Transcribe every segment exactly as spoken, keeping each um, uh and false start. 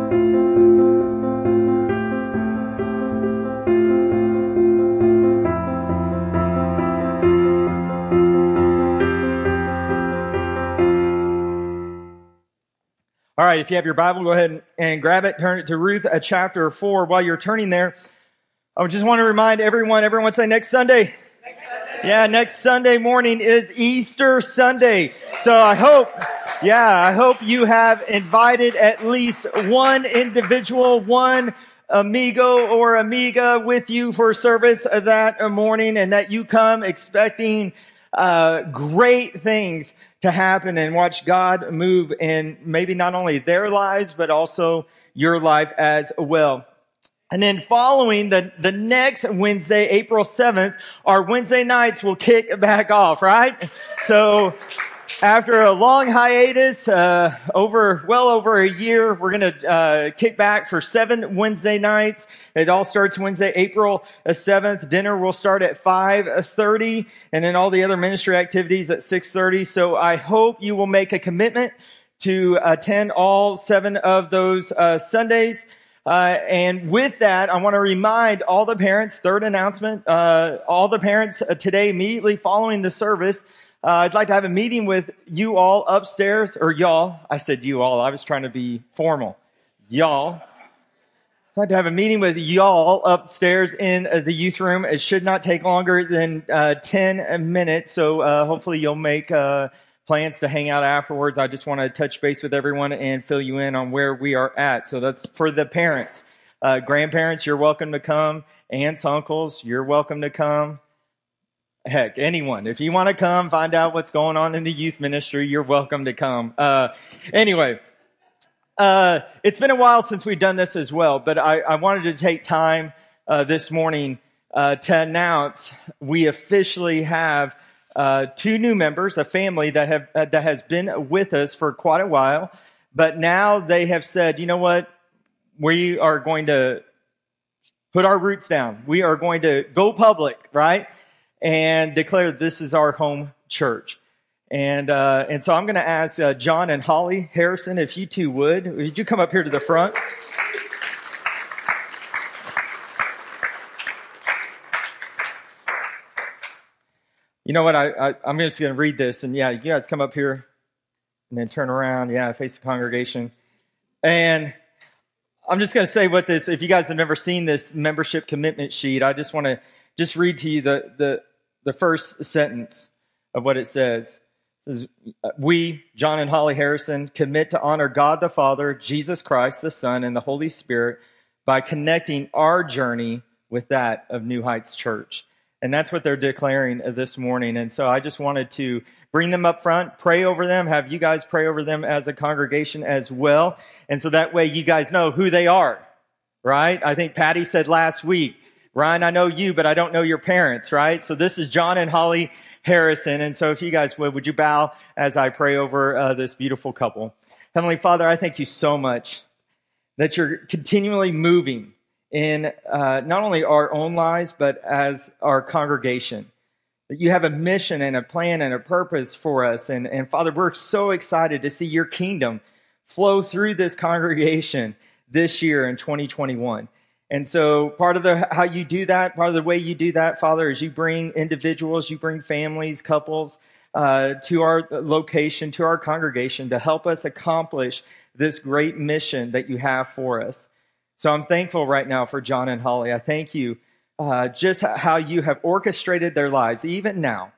All right, if you have your Bible, go ahead and, and grab it. Turn it to Ruth uh, chapter four. While you're turning there, I just want to remind everyone, everyone say next Sunday. Next Sunday. Yeah, next Sunday morning is Easter Sunday. So I hope, yeah, I hope you have invited at least one individual, one amigo or amiga with you for service that morning, and that you come expecting uh great things to happen and watch God move in maybe not only their lives, but also your life as well. And then following the, the next Wednesday, April seventh, our Wednesday nights will kick back off, right? So after a long hiatus, uh, over, well over a year, we're going to, uh, kick back for seven Wednesday nights. It all starts Wednesday, April seventh. Dinner will start at five thirty, and then all the other ministry activities at six thirty. So I hope you will make a commitment to attend all seven of those, uh, Sundays. Uh, and with that, I want to remind all the parents, third announcement, uh, all the parents uh, today, immediately following the service, Uh, I'd like to have a meeting with you all upstairs, or y'all. I said you all. I was trying to be formal. Y'all. I'd like to have a meeting with y'all upstairs in uh, the youth room. It should not take longer than uh, ten minutes, so uh, hopefully you'll make uh, plans to hang out afterwards. I just want to touch base with everyone and fill you in on where we are at. So that's for the parents. Uh, grandparents, you're welcome to come. Aunts, uncles, you're welcome to come. Heck, anyone. If you want to come, find out what's going on in the youth ministry, you're welcome to come. Uh, anyway, uh, it's been a while since we've done this as well, but I, I wanted to take time uh, this morning uh, to announce we officially have uh, two new members, a family that have uh, that has been with us for quite a while, but now they have said, you know what, we are going to put our roots down. We are going to go public, right? And declare this is our home church. And uh, and so I'm going to ask uh, John and Holly Harrison, if you two would. Would you come up here to the front? You know what? I, I, I'm just going to read this. And yeah, you guys come up here and then turn around. Yeah, face the congregation. And I'm just going to say what this, if you guys have never seen this membership commitment sheet, I just want to just read to you the, the, the first sentence of what it says. It says, we, John and Holly Harrison, commit to honor God the Father, Jesus Christ the Son, and the Holy Spirit by connecting our journey with that of New Heights Church. And that's what they're declaring this morning. And so I just wanted to bring them up front, pray over them, have you guys pray over them as a congregation as well. And so that way you guys know who they are, right? I think Patty said last week, Ryan, I know you, but I don't know your parents, right? So this is John and Holly Harrison. And so if you guys would, would you bow as I pray over uh, this beautiful couple? Heavenly Father, I thank you so much that you're continually moving in uh, not only our own lives, but as our congregation. That you have a mission and a plan and a purpose for us. And, and Father, we're so excited to see your kingdom flow through this congregation this year in twenty twenty-one. And so part of the how you do that, part of the way you do that, Father, is you bring individuals, you bring families, couples uh, to our location, to our congregation to help us accomplish this great mission that you have for us. So I'm thankful right now for John and Holly. I thank you uh, just how you have orchestrated their lives, even now,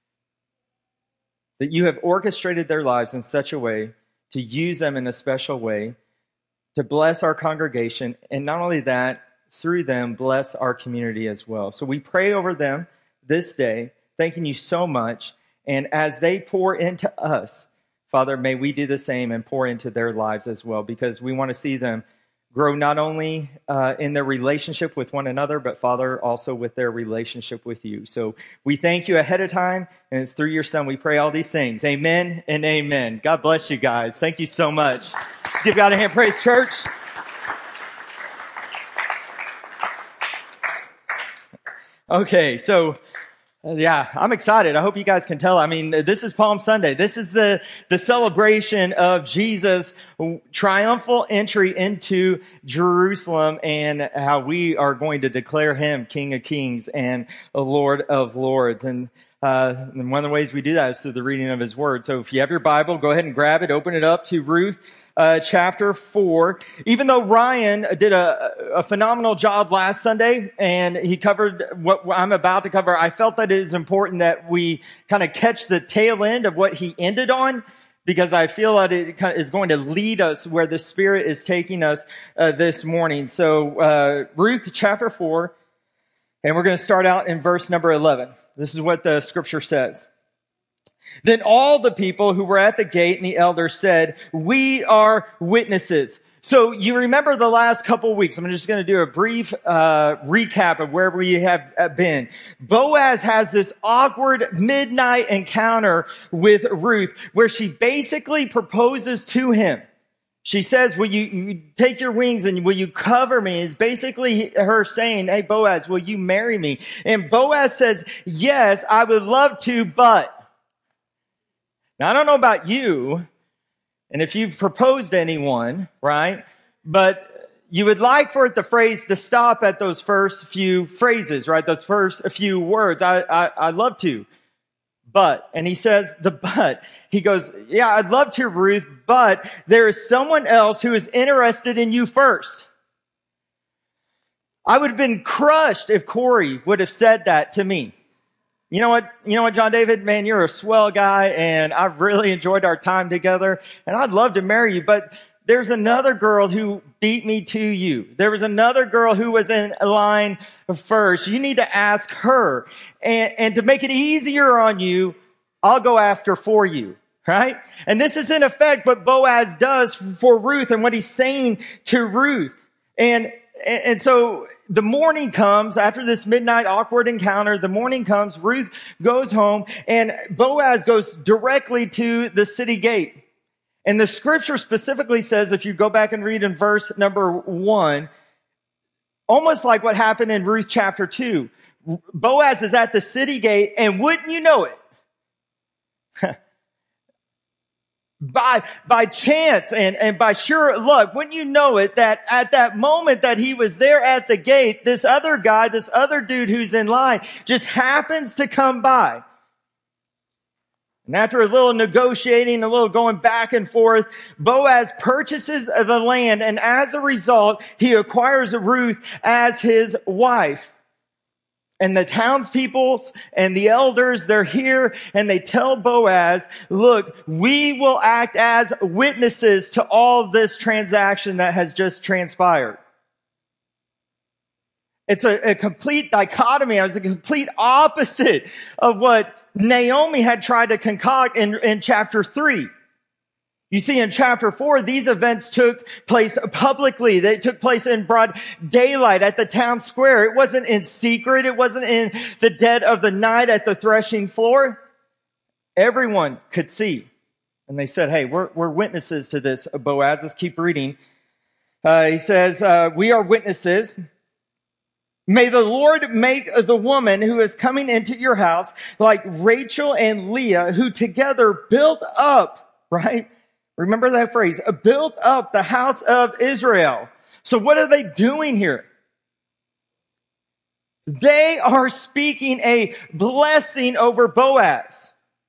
that you have orchestrated their lives in such a way to use them in a special way to bless our congregation, and not only that, through them, bless our community as well. So we pray over them this day, thanking you so much. And as they pour into us, Father, may we do the same and pour into their lives as well, because we want to see them grow not only uh, in their relationship with one another, but Father, also with their relationship with you. So we thank you ahead of time, and it's through your Son we pray all these things. Amen and amen. God bless you guys. Thank you so much. Let's give God a hand. Praise church. Okay, so Yeah, I'm excited. I hope you guys can tell. I mean, this is Palm Sunday. This is the, the celebration of Jesus' triumphal entry into Jerusalem and how we are going to declare him King of Kings and Lord of Lords. And, uh, and one of the ways we do that is through the reading of his word. So if you have your Bible, go ahead and grab it, open it up to Ruth Uh, chapter four. Even though Ryan did a, a phenomenal job last Sunday and he covered what I'm about to cover, I felt that it is important that we kind of catch the tail end of what he ended on, because I feel that it is going to lead us where the Spirit is taking us uh, this morning. So uh, Ruth chapter four, and we're going to start out in verse number eleven. This is what the scripture says. Then all the people who were at the gate and the elders said, "We are witnesses." So you remember the last couple of weeks. I'm just going to do a brief uh recap of where we have been. Boaz has this awkward midnight encounter with Ruth where she basically proposes to him. She says, will you, you take your wings and will you cover me? It's basically her saying, "Hey, Boaz, will you marry me?" And Boaz says, "Yes, I would love to, but..." Now, I don't know about you, and if you've proposed to anyone, right? But you would like for it, the phrase, to stop at those first few phrases, right? Those first few words. I, I, I love to, but, and he says the but. He goes, "Yeah, I'd love to, Ruth, but there is someone else who is interested in you first." I would have been crushed if Corey would have said that to me. You know what, you know what, John David, man, you're a swell guy and I've really enjoyed our time together and I'd love to marry you, but there's another girl who beat me to you. There was another girl who was in line first. You need to ask her. And, and to make it easier on you, I'll go ask her for you, right? And this is in effect what Boaz does for Ruth and what he's saying to Ruth. And, and so the morning comes after this midnight awkward encounter. The morning comes, Ruth goes home, and Boaz goes directly to the city gate. And the scripture specifically says, if you go back and read in verse number one, almost like what happened in Ruth chapter two, Boaz is at the city gate, and wouldn't you know it? By, by chance and, and by sure luck, wouldn't you know it, that at that moment that he was there at the gate, this other guy, this other dude who's in line just happens to come by. And after a little negotiating, a little going back and forth, Boaz purchases the land, and as a result, he acquires Ruth as his wife. And the townspeople and the elders, they're here and they tell Boaz, "Look, we will act as witnesses to all this transaction that has just transpired." It's a, a complete dichotomy. It's a complete opposite of what Naomi had tried to concoct in, in chapter three. You see, in chapter four, these events took place publicly. They took place in broad daylight at the town square. It wasn't in secret. It wasn't in the dead of the night at the threshing floor. Everyone could see. And they said, "Hey, we're, we're witnesses to this, Boaz." Let's keep reading. Uh, he says, uh, "We are witnesses. May the Lord make the woman who is coming into your house like Rachel and Leah, who together built up," right? Remember that phrase, "built up the house of Israel." So what are they doing here? They are speaking a blessing over Boaz.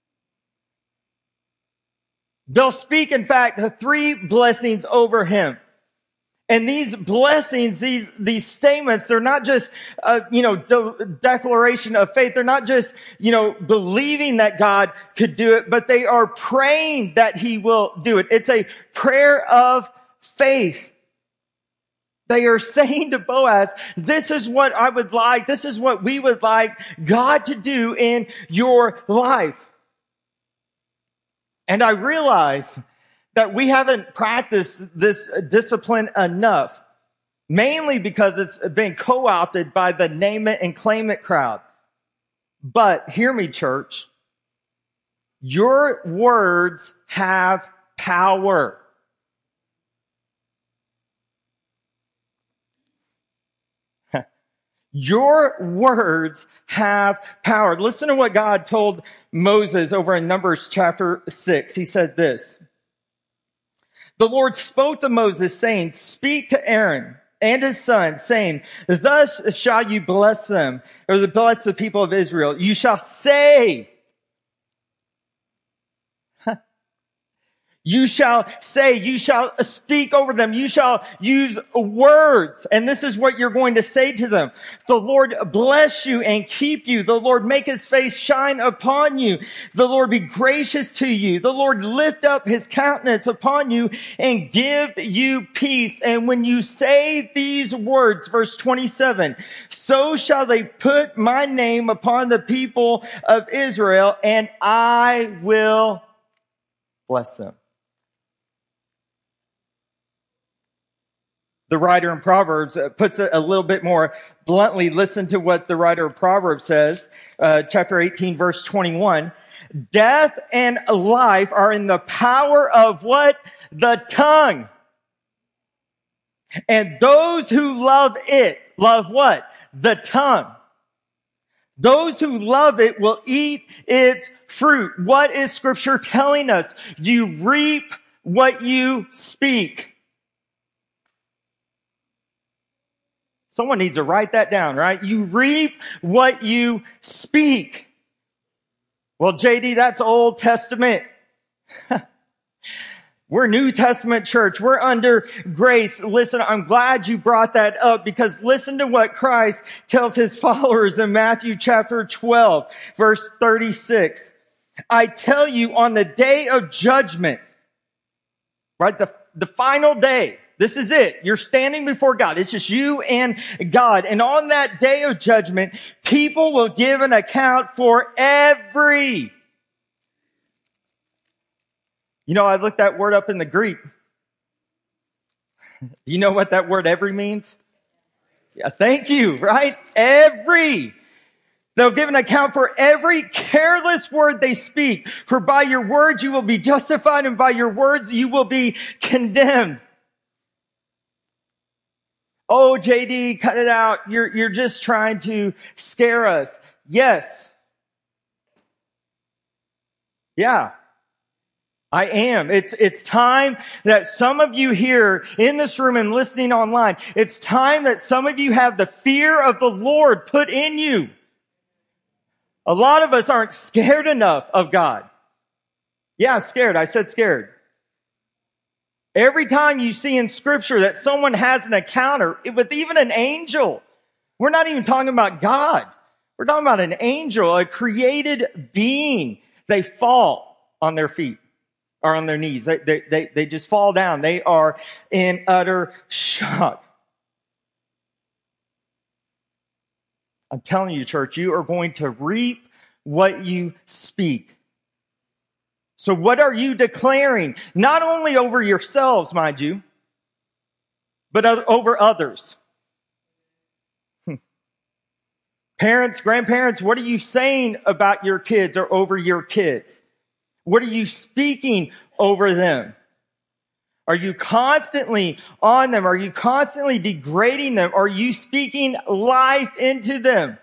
They'll speak, in fact, three blessings over him. And these blessings, these, these statements, they're not just, uh, you know, de- declaration of faith. They're not just, you know, believing that God could do it, but they are praying that he will do it. It's a prayer of faith. They are saying to Boaz, "This is what I would like. This is what we would like God to do in your life." And I realize that we haven't practiced this discipline enough, mainly because it's been co-opted by the name it and claim it crowd. But hear me, church. Your words have power. Your words have power. Listen to what God told Moses over in Numbers chapter six. He said this. The Lord spoke to Moses, saying, speak to Aaron and his sons, saying, thus shall you bless them, or bless the people of Israel. You shall say, you shall say, you shall speak over them. You shall use words. And this is what you're going to say to them. The Lord bless you and keep you. The Lord make his face shine upon you. The Lord be gracious to you. The Lord lift up his countenance upon you and give you peace. And when you say these words, verse twenty-seven, so shall they put my name upon the people of Israel, and I will bless them. The writer in Proverbs puts it a little bit more bluntly. Listen to what the writer of Proverbs says, uh, chapter eighteen, verse twenty-one. Death and life are in the power of what? The tongue. And those who love it, love what? The tongue. Those who love it will eat its fruit. What is Scripture telling us? You reap what you speak. Someone needs to write that down, right? You reap what you speak. Well, J D, that's Old Testament. We're New Testament church. We're under grace. Listen, I'm glad you brought that up, because listen to what Christ tells his followers in Matthew chapter twelve, verse thirty-six. I tell you, on the day of judgment, right? The, the final day. This is it. You're standing before God. It's just you and God. And on that day of judgment, people will give an account for every. You know, I looked that word up in the Greek. Do you know what that word every means? Yeah, thank you, right? Every. They'll give an account for every careless word they speak. For by your words you will be justified, and by your words you will be condemned. Oh, J D, cut it out. You're, you're just trying to scare us. Yes. Yeah, I am. It's, it's time that some of you here in this room and listening online, it's time that some of you have the fear of the Lord put in you. A lot of us aren't scared enough of God. Yeah, scared. I said scared. Every time you see in Scripture that someone has an encounter with even an angel, we're not even talking about God. We're talking about an angel, a created being. They fall on their feet or on their knees. They, they, they, they just fall down. They are in utter shock. I'm telling you, church, you are going to reap what you speak. So what are you declaring? Not only over yourselves, mind you, but over others. Parents, grandparents, what are you saying about your kids or over your kids? What are you speaking over them? Are you constantly on them? Are you constantly degrading them? Are you speaking life into them?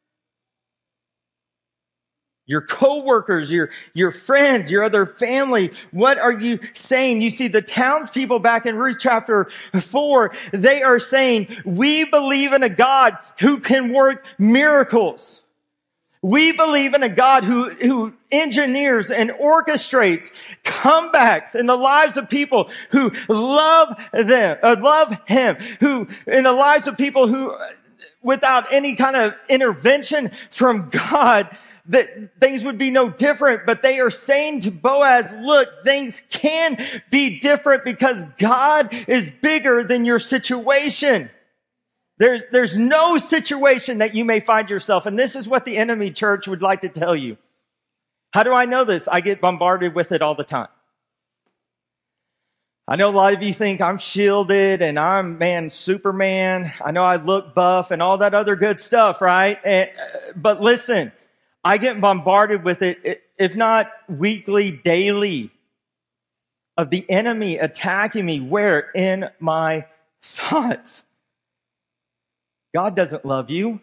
Your coworkers, your, your friends, your other family, what are you saying? You see, the townspeople back in Ruth chapter four, they are saying, we believe in a God who can work miracles. We believe in a God who, who engineers and orchestrates comebacks in the lives of people who love them, uh, love Him, who, in the lives of people who, without any kind of intervention from God, that things would be no different. But they are saying to Boaz, look, things can be different because God is bigger than your situation. There's, there's no situation that you may find yourself. And this is what the enemy, church, would like to tell you. How do I know this? I get bombarded with it all the time. I know a lot of you think I'm shielded and I'm, man, Superman. I know I look buff and all that other good stuff, right? And, uh, but listen, I get bombarded with it, if not weekly, daily, of the enemy attacking me. Where? In my thoughts. God doesn't love you.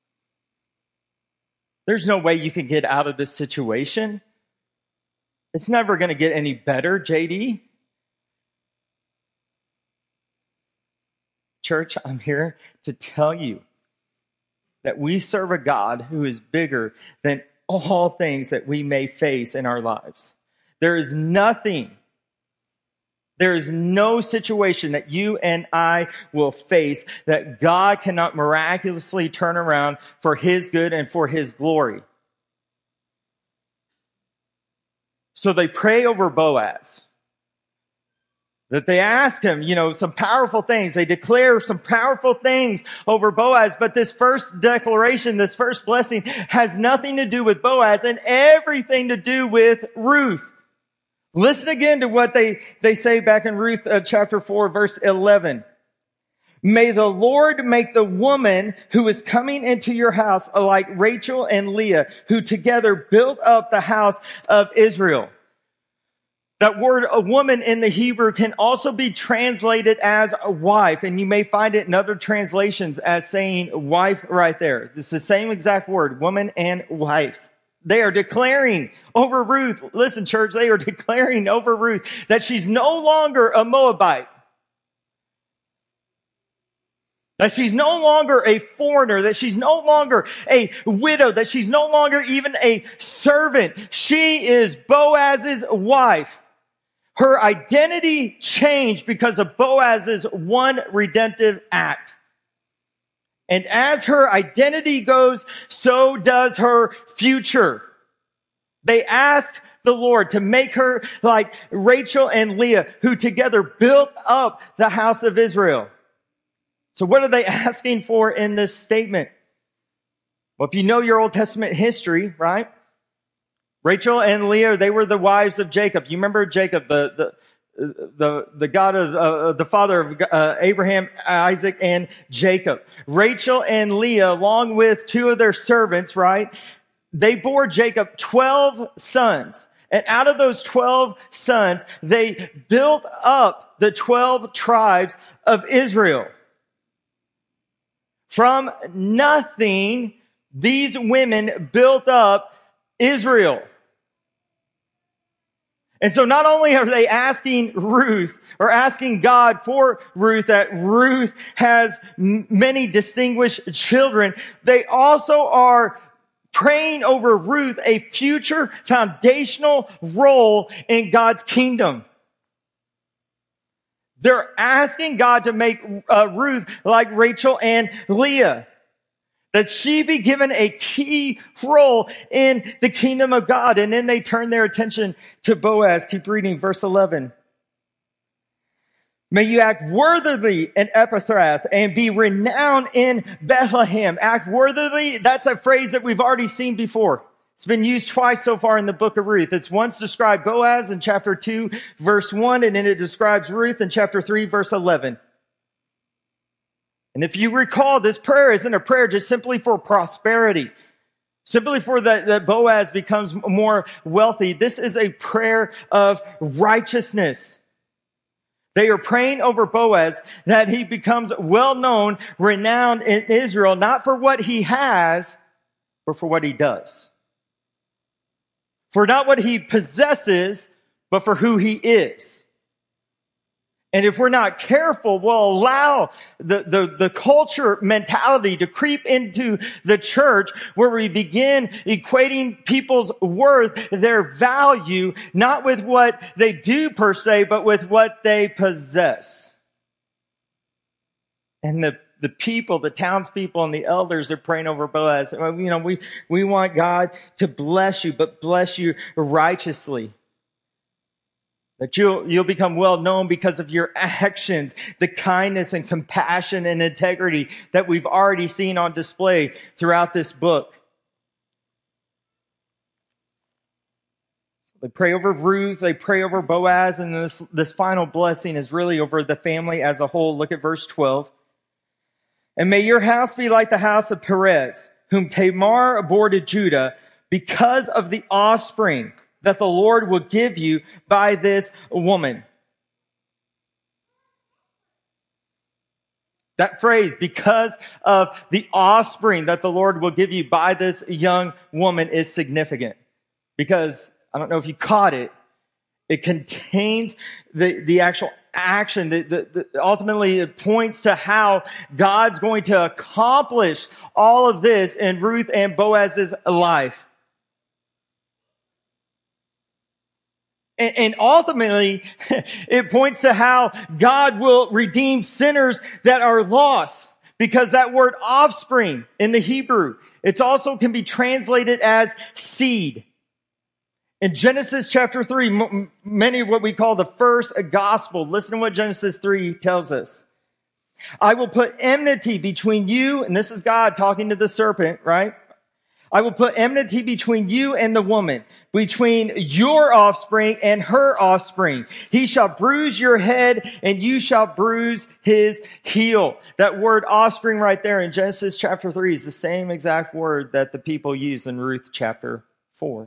There's no way you can get out of this situation. It's never going to get any better, J D. Church, I'm here to tell you that we serve a God who is bigger than all things that we may face in our lives. There is nothing, there is no situation that you and I will face that God cannot miraculously turn around for His good and for His glory. So they pray over Boaz. That they ask him, you know, some powerful things. They declare some powerful things over Boaz. But this first declaration, this first blessing has nothing to do with Boaz and everything to do with Ruth. Listen again to what they, they say back in Ruth uh, chapter four, verse eleven. May the Lord make the woman who is coming into your house like Rachel and Leah, who together built up the house of Israel. That word, a woman in the Hebrew, can also be translated as a wife, and you may find it in other translations as saying wife right there. It's the same exact word, woman and wife. They are declaring over Ruth, listen church, they are declaring over Ruth that she's no longer a Moabite. That she's no longer a foreigner, that she's no longer a widow, that she's no longer even a servant. She is Boaz's wife. Her identity changed because of Boaz's one redemptive act. And as her identity goes, so does her future. They asked the Lord to make her like Rachel and Leah, who together built up the house of Israel. So what are they asking for in this statement? Well, if you know your Old Testament history, right? Rachel and Leah, they were the wives of Jacob. You remember Jacob, the the the, the God of uh, the father of uh, Abraham, Isaac, and Jacob. Rachel and Leah, along with two of their servants, right? They bore Jacob twelve sons. And out of those twelve sons, they built up the twelve tribes of Israel. From nothing, these women built up Israel. And so not only are they asking Ruth or asking God for Ruth that Ruth has m- many distinguished children, they also are praying over Ruth a future foundational role in God's kingdom. They're asking God to make uh, Ruth like Rachel and Leah. That she be given a key role in the kingdom of God. And then they turn their attention to Boaz. Keep reading verse eleven. May you act worthily in Ephrath and be renowned in Bethlehem. Act worthily. That's a phrase that we've already seen before. It's been used twice so far in the book of Ruth. It's once described Boaz in chapter two, verse one, and then it describes Ruth in chapter three, verse eleven. And if you recall, this prayer isn't a prayer just simply for prosperity, simply for that, that Boaz becomes more wealthy. This is a prayer of righteousness. They are praying over Boaz that he becomes well known, renowned in Israel, not for what he has, but for what he does. For not what he possesses, but for who he is. And if we're not careful, we'll allow the, the, the culture mentality to creep into the church where we begin equating people's worth, their value, not with what they do per se, but with what they possess. And the, the people, the townspeople and the elders are praying over Boaz. You know, we, we want God to bless you, but bless you righteously. That you'll, you'll become well known because of your actions, the kindness and compassion and integrity that we've already seen on display throughout this book. They pray over Ruth, they pray over Boaz, and this, this final blessing is really over the family as a whole. Look at verse twelve. And may your house be like the house of Perez, whom Tamar bore to Judah, because of the offspring that the Lord will give you by this woman. That phrase, because of the offspring that the Lord will give you by this young woman, is significant. Because, I don't know if you caught it, it contains the, the actual action. The, the, the, ultimately, it points to how God's going to accomplish all of this in Ruth and Boaz's life. And, and ultimately, it points to how God will redeem sinners that are lost. Because that word offspring in the Hebrew, it also can be translated as seed. In Genesis chapter three, m- many of what we call the first gospel, listen to what Genesis three tells us. I will put enmity between you, and this is God talking to the serpent, right? I will put enmity between you and the woman, between your offspring and her offspring. He shall bruise your head, and you shall bruise his heel. That word offspring right there in Genesis chapter three is the same exact word that the people use in Ruth chapter four.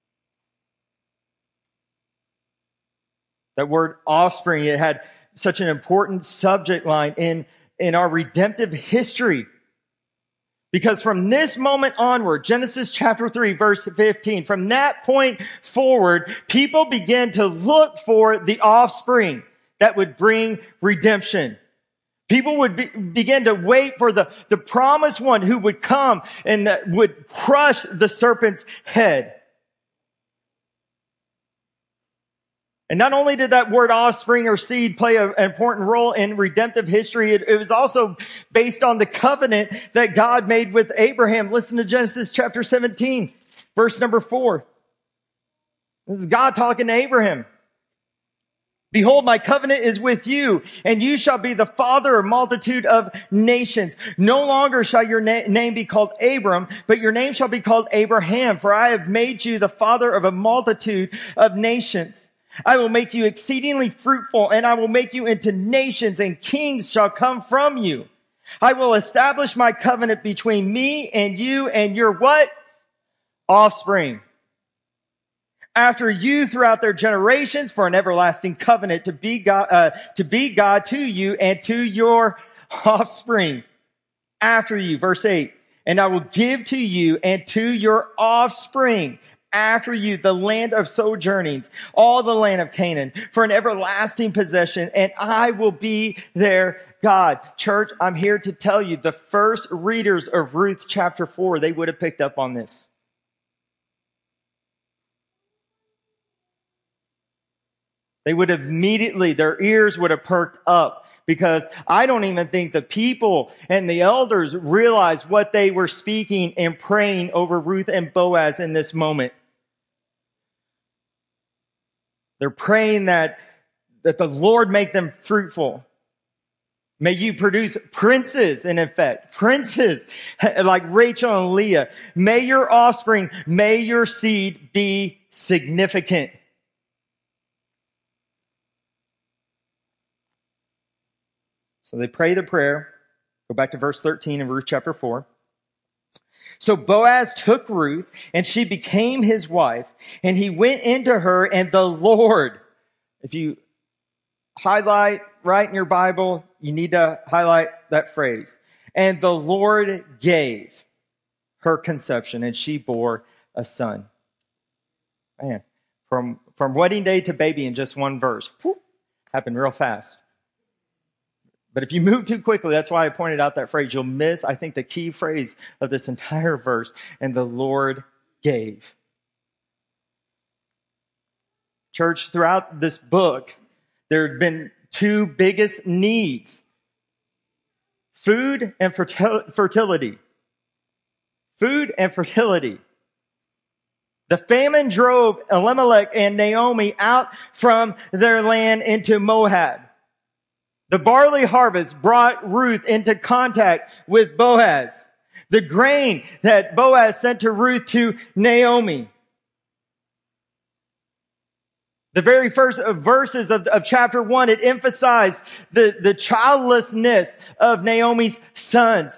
That word offspring, it had such an important subject line in, in our redemptive history. Because from this moment onward, Genesis chapter three, verse fifteen, from that point forward, people began to look for the offspring that would bring redemption. People would be, begin to wait for the, the promised one who would come and that would crush the serpent's head. And not only did that word offspring or seed play a, an important role in redemptive history, it, it was also based on the covenant that God made with Abraham. Listen to Genesis chapter seventeen, verse number four. This is God talking to Abraham. Behold, my covenant is with you, and you shall be the father of multitude of nations. No longer shall your na- name be called Abram, but your name shall be called Abraham, for I have made you the father of a multitude of nations. I will make you exceedingly fruitful, and I will make you into nations, and kings shall come from you. I will establish my covenant between me and you and your what? Offspring. After you throughout their generations for an everlasting covenant to be God, uh, to be God to you and to your offspring. After you, verse eight, and I will give to you and to your offspring after you the land of sojournings, all the land of Canaan, for an everlasting possession, and I will be their God. Church, I'm here to tell you, the first readers of Ruth chapter four, they would have picked up on this. They would have immediately, their ears would have perked up, because I don't even think the people and the elders realized what they were speaking and praying over Ruth and Boaz in this moment. They're praying that, that the Lord make them fruitful. May you produce princes, in effect. Princes like Rachel and Leah. May your offspring, may your seed be significant. So they pray the prayer. Go back to verse thirteen in Ruth chapter four. So Boaz took Ruth, and she became his wife, and he went into her, and the Lord, if you highlight right in your Bible, you need to highlight that phrase. And the Lord gave her conception, and she bore a son. Man, from, from wedding day to baby in just one verse. Whoop, happened real fast. But if you move too quickly, that's why I pointed out that phrase. You'll miss, I think, the key phrase of this entire verse. And the Lord gave. Church, throughout this book, there have been two biggest needs. Food and fertil- fertility. Food and fertility. The famine drove Elimelech and Naomi out from their land into Moab. The barley harvest brought Ruth into contact with Boaz. The grain that Boaz sent to Ruth to Naomi. The very first verses of, of chapter one, it emphasized the, the childlessness of Naomi's sons.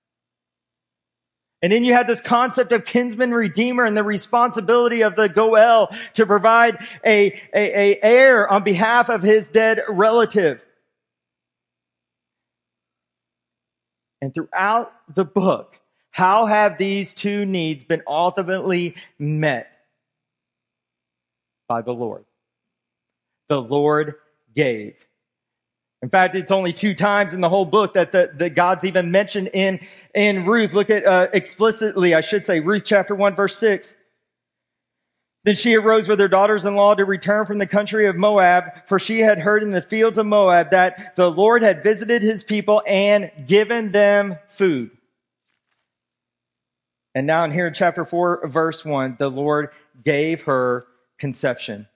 And then you had this concept of kinsman redeemer and the responsibility of the Goel to provide a, a, a heir on behalf of his dead relative. And throughout the book, how have these two needs been ultimately met? By the Lord. The Lord gave. In fact, it's only two times in the whole book that the, the God's even mentioned in, in Ruth. Look at uh, explicitly, I should say, Ruth chapter one, verse six. Then she arose with her daughters-in-law to return from the country of Moab, for she had heard in the fields of Moab that the Lord had visited his people and given them food. And now in here in chapter four, verse one, the Lord gave her conception.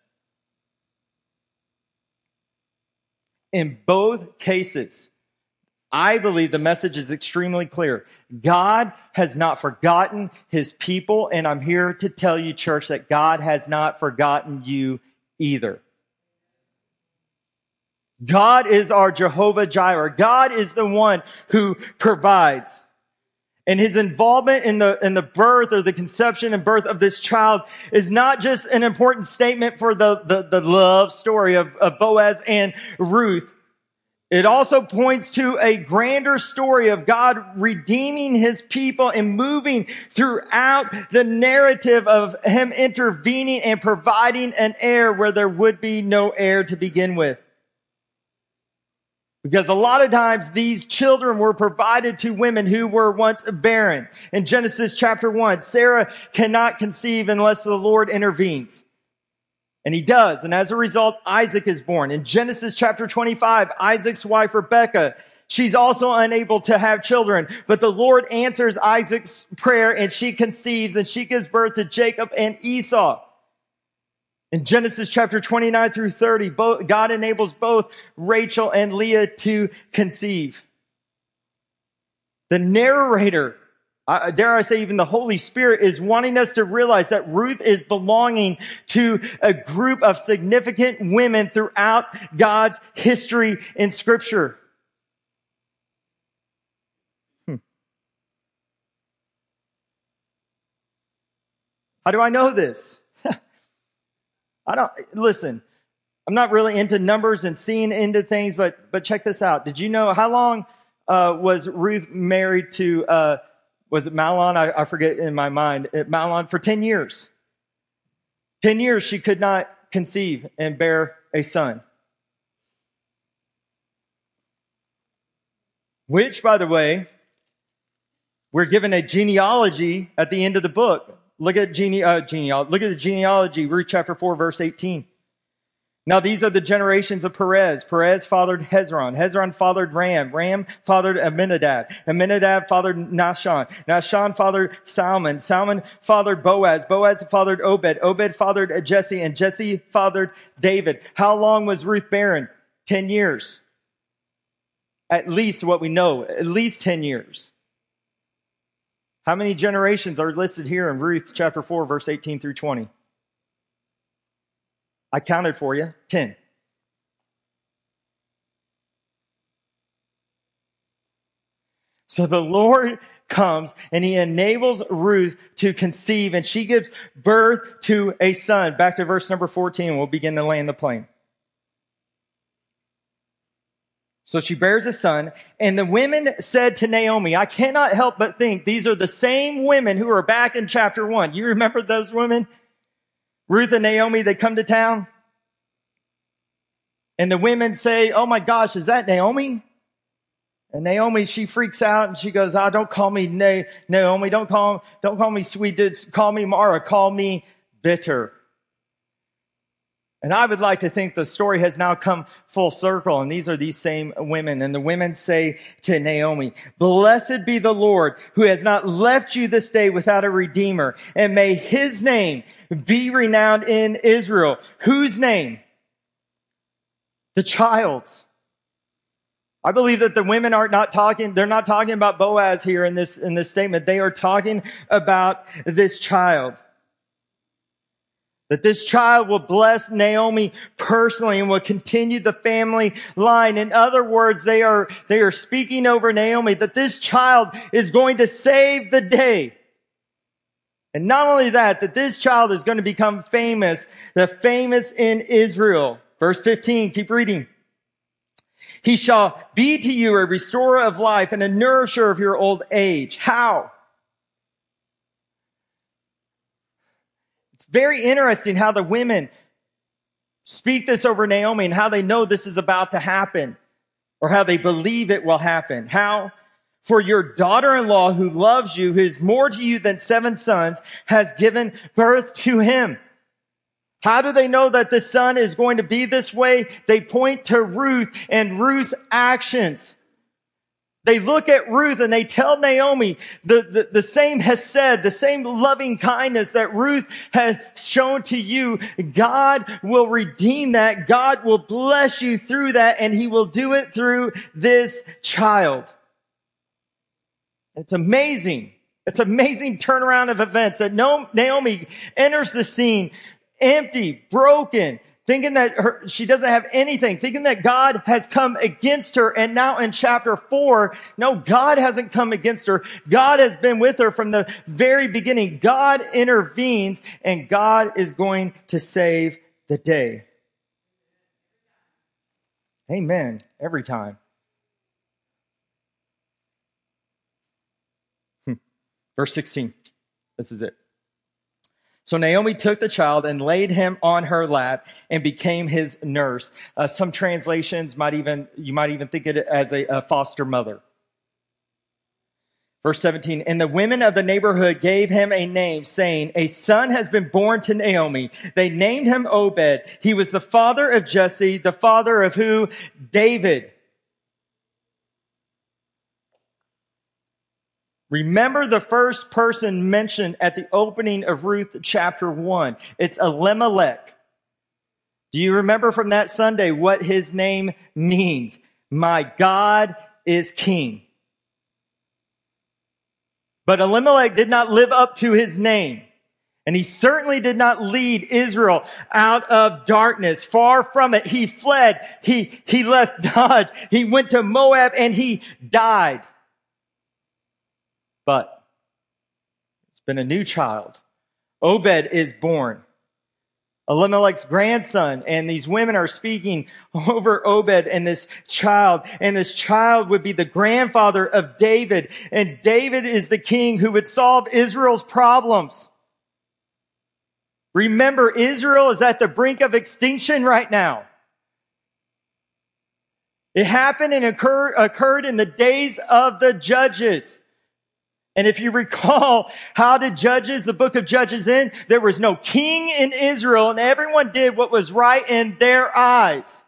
In both cases, I believe the message is extremely clear. God has not forgotten his people, and I'm here to tell you, church, that God has not forgotten you either. God is our Jehovah Jireh. God is the one who provides. And his involvement in the, in the birth or the conception and birth of this child is not just an important statement for the, the, the love story of, of Boaz and Ruth. It also points to a grander story of God redeeming his people and moving throughout the narrative of him intervening and providing an heir where there would be no heir to begin with. Because a lot of times these children were provided to women who were once barren. In Genesis chapter one, Sarah cannot conceive unless the Lord intervenes. And he does. And as a result, Isaac is born. In Genesis chapter twenty-five, Isaac's wife, Rebekah, she's also unable to have children. But the Lord answers Isaac's prayer and she conceives and she gives birth to Jacob and Esau. In Genesis chapter twenty-nine through thirty, both, God enables both Rachel and Leah to conceive. The narrator, uh, dare I say even the Holy Spirit, is wanting us to realize that Ruth is belonging to a group of significant women throughout God's history in Scripture. Hmm. How do I know this? I don't, listen, I'm not really into numbers and seeing into things, but, but check this out. Did you know how long, uh, was Ruth married to, uh, was it Mahlon? I, I forget in my mind. It, Mahlon for ten years. ten years she could not conceive and bear a son. Which, by the way, we're given a genealogy at the end of the book. Look at gene, uh, genealogy. Look at the genealogy, Ruth chapter four, verse eighteen. Now these are the generations of Perez. Perez fathered Hezron. Hezron fathered Ram. Ram fathered Amminadab. Amminadab fathered Nahshon. Nahshon fathered Salmon. Salmon fathered Boaz. Boaz fathered Obed. Obed fathered Jesse. And Jesse fathered David. How long was Ruth barren? Ten years. At least what we know. At least ten years. How many generations are listed here in Ruth chapter four, verse eighteen through twenty? I counted for you. ten. So the Lord comes and he enables Ruth to conceive and she gives birth to a son. Back to verse number fourteen and we'll begin to land the plane. So she bears a son, and the women said to Naomi, I cannot help but think these are the same women who are back in chapter one. You remember those women? Ruth and Naomi, they come to town. And the women say, oh my gosh, is that Naomi? And Naomi, she freaks out and she goes, ah, oh, don't call me Na- Naomi. Don't call, don't call me sweet. Call me Mara. Call me bitter. And I would like to think the story has now come full circle, and these are these same women. And the women say to Naomi, blessed be the Lord who has not left you this day without a redeemer, and may his name be renowned in Israel. Whose name? The child's. I believe that the women are not talking, they're not talking about Boaz here in this, in this statement. They are talking about this child. That this child will bless Naomi personally and will continue the family line. In other words, they are, they are speaking over Naomi that this child is going to save the day. And not only that, that this child is going to become famous, the famous in Israel. Verse fifteen, keep reading. He shall be to you a restorer of life and a nourisher of your old age. How? It's very interesting how the women speak this over Naomi and how they know this is about to happen, or how they believe it will happen. How? For your daughter-in-law who loves you, who is more to you than seven sons, has given birth to him. How do they know that the son is going to be this way? They point to Ruth and Ruth's actions. They look at Ruth and they tell Naomi the, the, the same has said, the same loving kindness that Ruth has shown to you. God will redeem that. God will bless you through that, and he will do it through this child. It's amazing. It's amazing turnaround of events that Naomi enters the scene empty, broken, thinking that her, she doesn't have anything, thinking that God has come against her. And now in chapter four, no, God hasn't come against her. God has been with her from the very beginning. God intervenes, and God is going to save the day. Amen. Every time. Hmm. Verse sixteen. This is it. So Naomi took the child and laid him on her lap and became his nurse. Uh, some translations might even, you might even think of it as a, a foster mother. Verse seventeen, and the women of the neighborhood gave him a name, saying, a son has been born to Naomi. They named him Obed. He was the father of Jesse, the father of who? David. Remember the first person mentioned at the opening of Ruth chapter one. It's Elimelech. Do you remember from that Sunday what his name means? My God is king. But Elimelech did not live up to his name. And he certainly did not lead Israel out of darkness. Far from it. He fled. He, he left Dodge. He went to Moab and he died. But it's been a new child. Obed is born. Elimelech's grandson, and these women are speaking over Obed and this child, and this child would be the grandfather of David, and David is the king who would solve Israel's problems. Remember, Israel is at the brink of extinction right now. It happened and occur, occurred in the days of the judges. And if you recall, how did Judges, the book of Judges end? There was no king in Israel, and everyone did what was right in their eyes.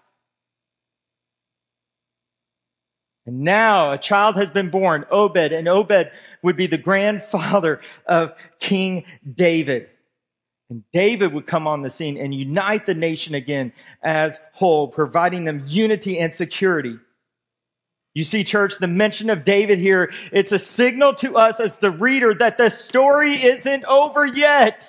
And now a child has been born, Obed, and Obed would be the grandfather of King David. And David would come on the scene and unite the nation again as whole, providing them unity and security. You see, church, the mention of David here, it's a signal to us as the reader that the story isn't over yet.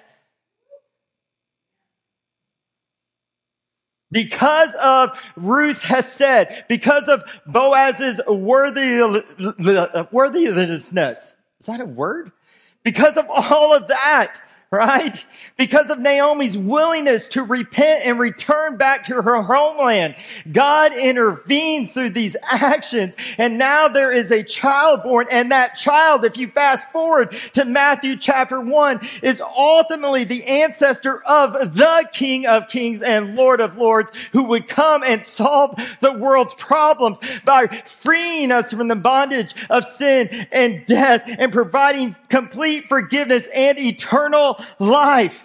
Because of Ruth has said, because of Boaz's worthy, worthiness. Is that a word? Because of all of that, right? Because of Naomi's willingness to repent and return back to her homeland, God intervenes through these actions. And now there is a child born. And that child, if you fast forward to Matthew chapter one, is ultimately the ancestor of the King of Kings and Lord of Lords, who would come and solve the world's problems by freeing us from the bondage of sin and death and providing complete forgiveness and eternal life.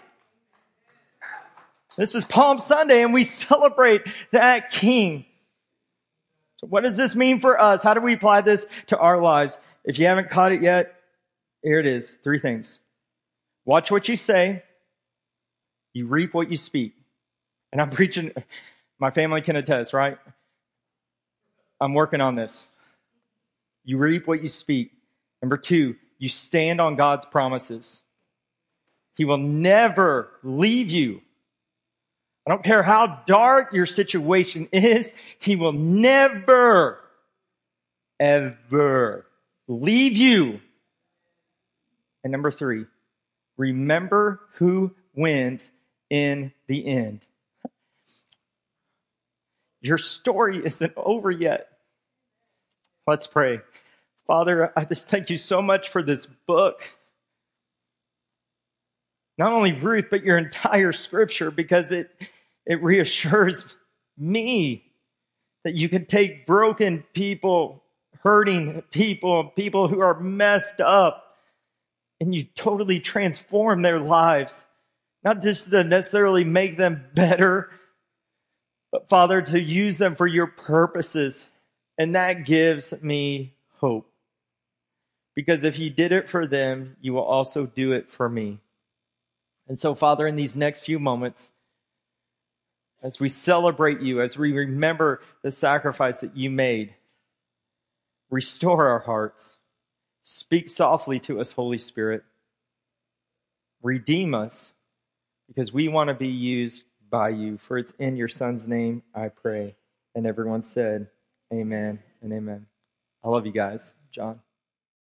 This is Palm Sunday and we celebrate that King. So what does this mean for us? How do we apply this to our lives? If you haven't caught it yet, here it is. Three things. Watch what you say. You reap what you speak. And I'm preaching, my family can attest, right? I'm working on this. You reap what you speak. Number two, you stand on God's promises. He will never leave you. I don't care how dark your situation is. He will never, ever leave you. And number three, remember who wins in the end. Your story isn't over yet. Let's pray. Father, I just thank you so much for this book. Not only Ruth, but your entire scripture, because it, it reassures me that you can take broken people, hurting people, people who are messed up, and you totally transform their lives. Not just to necessarily make them better, but Father, to use them for your purposes. And that gives me hope. Because if you did it for them, you will also do it for me. And so, Father, in these next few moments, as we celebrate you, as we remember the sacrifice that you made, restore our hearts. Speak softly to us, Holy Spirit. Redeem us, because we want to be used by you. For it's in your Son's name I pray. And everyone said, amen and amen. I love you guys. John.